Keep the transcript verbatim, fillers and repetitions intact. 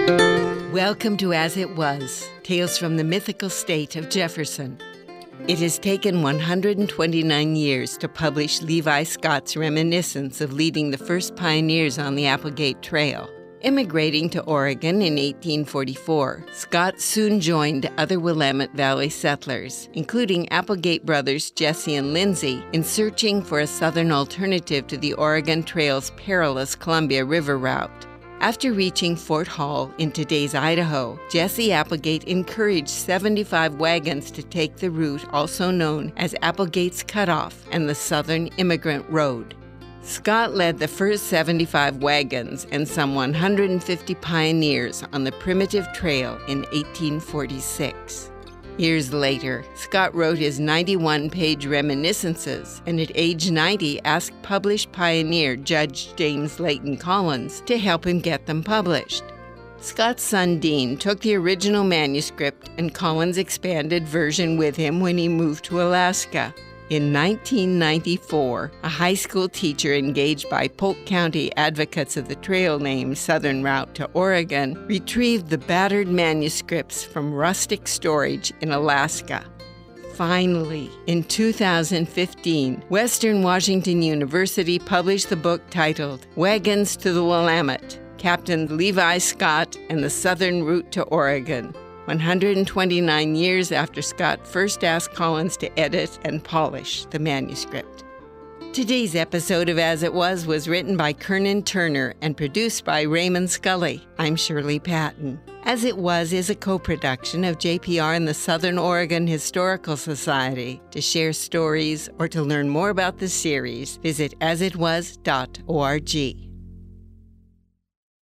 Welcome to As It Was, Tales from the Mythical State of Jefferson. It has taken one hundred twenty-nine years to publish Levi Scott's reminiscence of leading the first pioneers on the Applegate Trail. Immigrating to Oregon in eighteen forty-four, Scott soon joined other Willamette Valley settlers, including Applegate brothers Jesse and Lindsay, in searching for a southern alternative to the Oregon Trail's perilous Columbia River route. After reaching Fort Hall in today's Idaho, Jesse Applegate encouraged seventy-five wagons to take the route also known as Applegate's Cutoff and the Southern Immigrant Road. Scott led the first seventy-five wagons and some one hundred fifty pioneers on the primitive trail in eighteen forty-six. Years later, Scott wrote his ninety-one page reminiscences and at age ninety asked published pioneer Judge James Layton Collins to help him get them published. Scott's son Dean took the original manuscript and Collins' expanded version with him when he moved to Alaska. In nineteen ninety-four, a high school teacher engaged by Polk County advocates of the trail named Southern Route to Oregon retrieved the battered manuscripts from rustic storage in Alaska. Finally, in two thousand fifteen, Western Washington University published the book titled Wagons to the Willamette, Captain Levi Scott and the Southern Route to Oregon, one hundred twenty-nine years after Scott first asked Collins to edit and polish the manuscript. Today's episode of As It Was was written by Kernan Turner and produced by Raymond Scully. I'm Shirley Patton. As It Was is a co-production of J P R and the Southern Oregon Historical Society. To share stories or to learn more about the series, visit as it was dot org.